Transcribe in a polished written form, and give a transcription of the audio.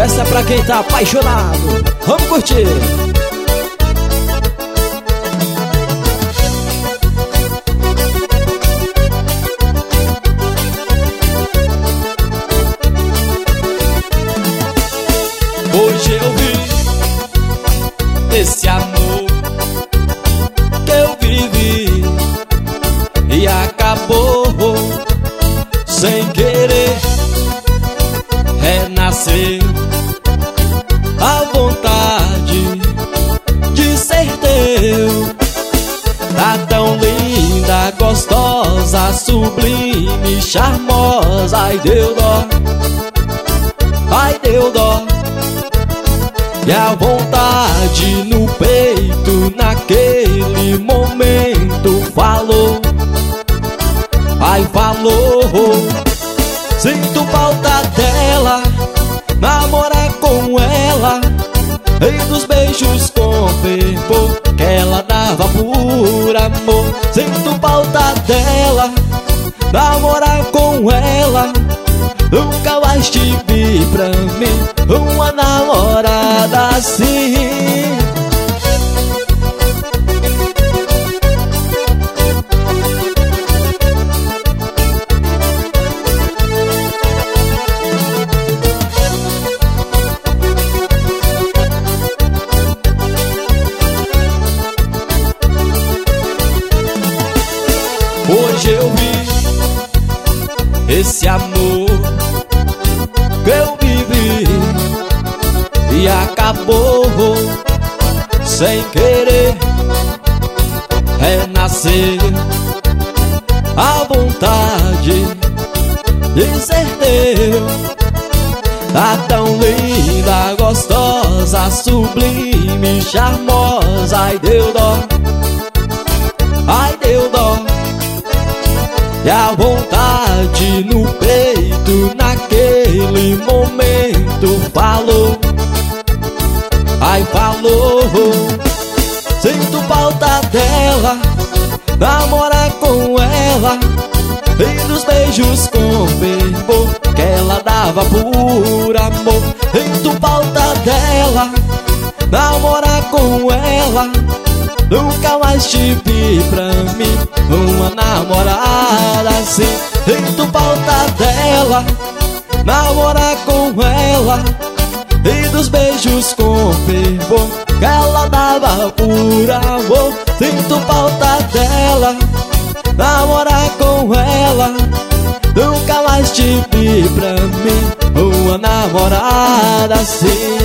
Essa é pra quem tá apaixonado. Vamos curtir. Hoje eu vi esse amor que eu vivi e acabou sem querer. Renasceu a vontade de ser teu. Tá tão linda, gostosa, sublime, charmosa. Ai, deu dó, ai, deu dó. E a vontade no peito naquele momento falou, ai, falou. Sinto falta dela, namorar com ela, e dos beijos com fervor que ela dava por amor. Sinto falta dela, namorar com ela, nunca mais tive pra mim uma namorada assim. Hoje eu vi esse amor que eu vivi e acabou sem querer. Renascer a vontade de ser teu. Tá tão linda, gostosa, sublime, charmosa. Ai, deu dó, ai, deu dó. E a vontade no peito naquele momento falou, ai, falou. Sinto falta dela, namorar com ela, e dos beijos com fervor que ela dava por amor. Sinto falta dela, namorar com ela, nunca mais tive pra mim uma namorada assim. Sinto falta dela, namorar com ela, e dos beijos com fervor que ela dava por amor. Sinto falta dela, namorar com ela, nunca mais tive pra mim uma namorada assim.